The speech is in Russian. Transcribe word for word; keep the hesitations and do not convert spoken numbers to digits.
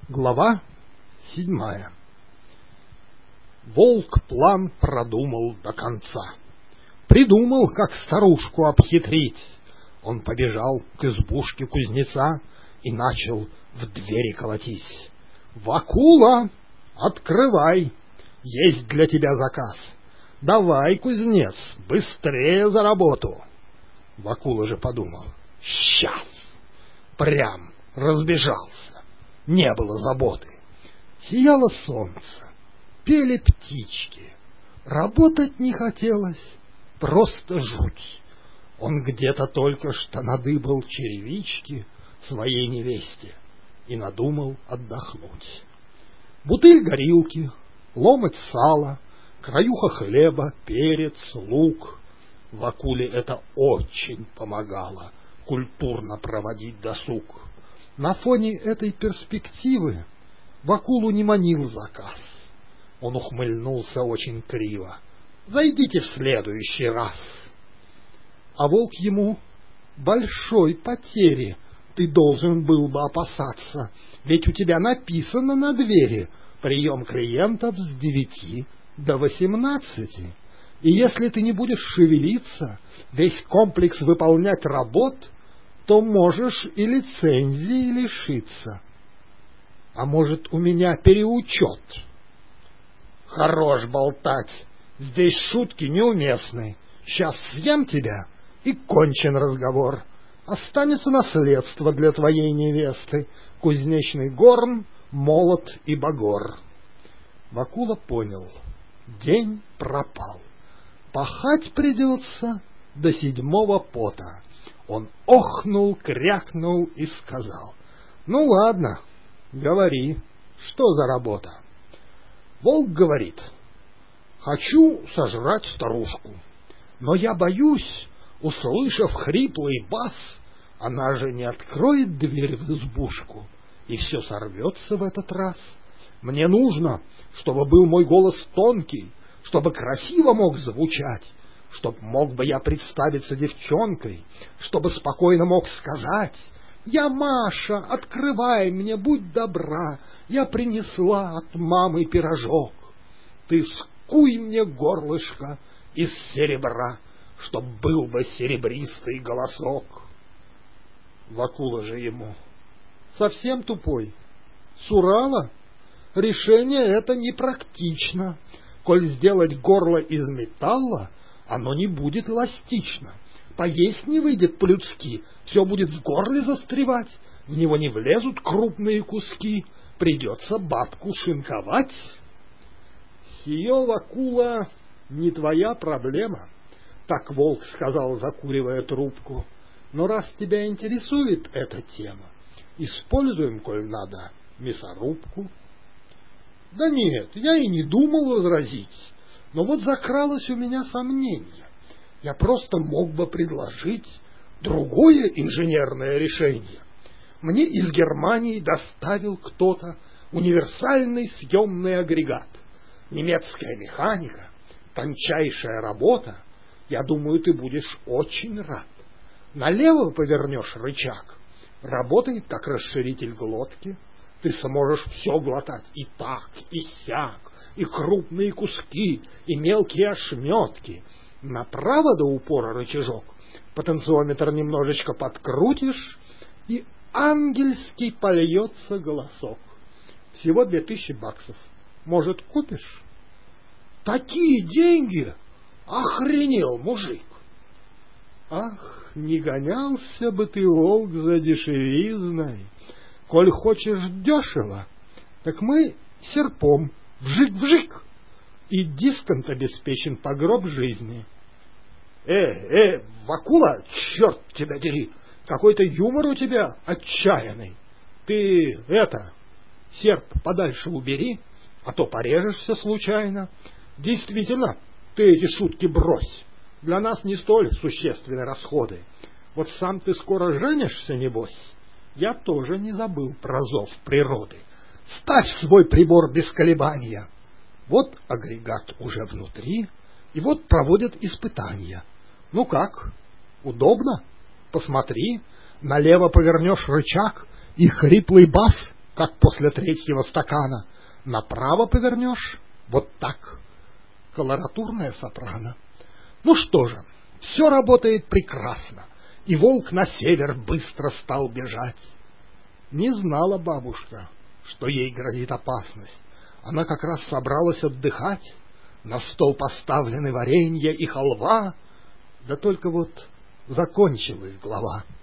Глава седьмая. Волк план продумал до конца. Придумал, как старушку обхитрить. Он побежал к избушке кузнеца и начал в двери колотить. «Вакула, открывай! Есть для тебя заказ! Давай, кузнец, быстрее за работу!» Вакула же подумал: «Сейчас!» Прям разбежался. Не было заботы. Сияло солнце, пели птички. Работать не хотелось, просто жуть. Он где-то только что надыбал черевички своей невесте и надумал отдохнуть. Бутыль горилки, ломоть сала, краюха хлеба, перец, лук. Вакуле это очень помогало культурно проводить досуг. На фоне этой перспективы Вакулу не манил заказ. Он ухмыльнулся очень криво. «Зайдите в следующий раз». А волк ему: «Большой потери ты должен был бы опасаться, ведь у тебя написано на двери: прием клиентов с девяти до восемнадцати. И если ты не будешь шевелиться, весь комплекс выполнять работ, то можешь и лицензии лишиться. А может, у меня переучет?» «Хорош болтать, здесь шутки неуместны. Сейчас съем тебя, и кончен разговор. Останется наследство для твоей невесты: кузнечный горн, молот и багор». Вакула понял: день пропал. Пахать придется до седьмого пота. Он охнул, крякнул и сказал: «Ну ладно, говори, что за работа?» Волк говорит: «Хочу сожрать старушку, но я боюсь, услышав хриплый бас, она же не откроет дверь в избушку, и все сорвется в этот раз. Мне нужно, чтобы был мой голос тонкий, чтобы красиво мог звучать, чтоб мог бы я представиться девчонкой, чтобы спокойно мог сказать: «Я Маша, открывай мне, будь добра, я принесла от мамы пирожок. Ты скуй мне горлышко из серебра, чтоб был бы серебристый голосок». Вакула же ему: «Совсем тупой? С Урала? Решение это непрактично. Коль сделать горло из металла, оно не будет эластично. Поесть не выйдет по-людски, все будет в горле застревать, в него не влезут крупные куски, придется бабку шинковать». «Сие, Вакула, не твоя проблема», — так волк сказал, закуривая трубку. «Но раз тебя интересует эта тема, используем, коль надо, мясорубку». «Да нет, я и не думал возразить, но вот закралось у меня сомнение. Я просто мог бы предложить другое инженерное решение. Мне из Германии доставил кто-то универсальный съемный агрегат. Немецкая механика, тончайшая работа. Я думаю, ты будешь очень рад. Налево повернешь рычаг, работает как расширитель глотки. Ты сможешь все глотать и так, и сяк, и крупные куски, и мелкие ошметки. Направо до упора рычажок, потенциометр немножечко подкрутишь, и ангельский польется голосок. Всего две тысячи баксов. Может, купишь?» «Такие деньги? Охренел, мужик!» «Ах, не гонялся бы ты, волк, за дешевизной. Коль хочешь дешево, так мы серпом вжик-вжик, и дисконт обеспечен по гроб жизни». «Э, э, Вакула, черт тебя дери, какой-то юмор у тебя отчаянный. Ты это, серп подальше убери, а то порежешься случайно. Действительно, ты эти шутки брось, для нас не столь существенны расходы. Вот сам ты скоро женишься, небось. Я тоже не забыл про зов природы. Ставь свой прибор без колебания». Вот агрегат уже внутри, и вот проводят испытания. Ну как, удобно? Посмотри, налево повернешь рычаг, и хриплый бас как после третьего стакана. Направо повернешь — вот так. Колоратурная сопрано. Ну что же, все работает прекрасно, и волк на север быстро стал бежать. Не знала бабушка, что ей грозит опасность. Она как раз собралась отдыхать. На стол поставлены варенье и халва, да только вот закончилась глава.